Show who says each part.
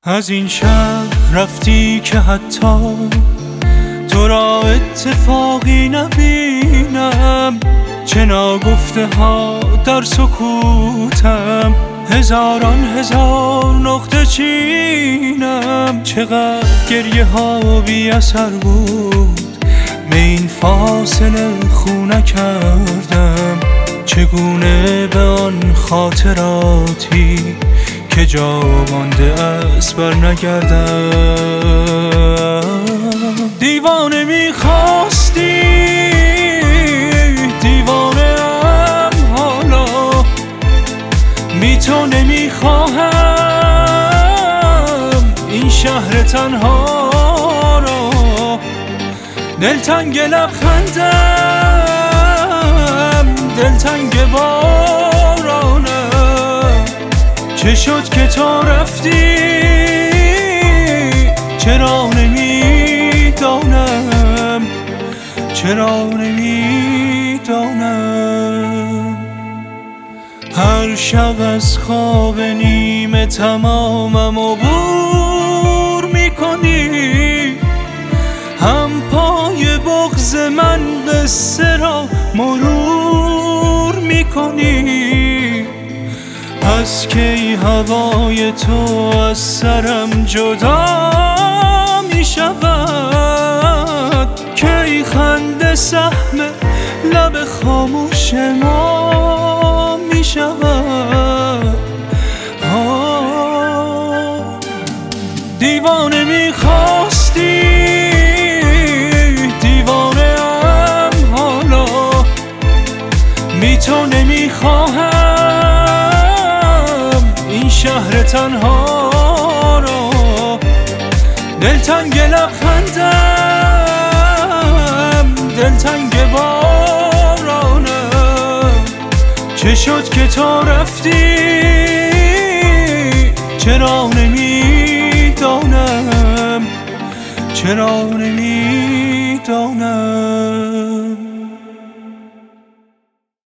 Speaker 1: از این شهر رفتی که حتی تو را اتفاقی نبینم، چه ناگفته ها در سکوتم، هزاران هزار نقطه چینم. چقدر گریه ها بی اثر بود، به این فاصله خو نکردم. چگونه به آن خاطراتی که جا مانده است بر نگردم. دیوانه میخواستی، دیوانه ام حالا، بی تو نمیخواهم این شهر تنها را. دلتنگ لبخندم، دلتنگ بارانم، چه شد که تو رفتی؟ چرا نمیدانم، چرا نمیدانم. هر شب از خواب نیمه تمامم عبور میکنی، هم پای بغض من قصه را مرور میکنی. پس کی هوای تو از سرم جدا می شود؟ کی خنده سهم لب خاموش ما می شود؟ دیوانه می خواستی، دیوانه ام حالا، بی تو نمی خواهم این شهر تنها را. دلتنگ لبخندم، دلتنگ بارانم، چه شد که تو رفتی؟ چرا نمیدانم، چرا نمیدانم.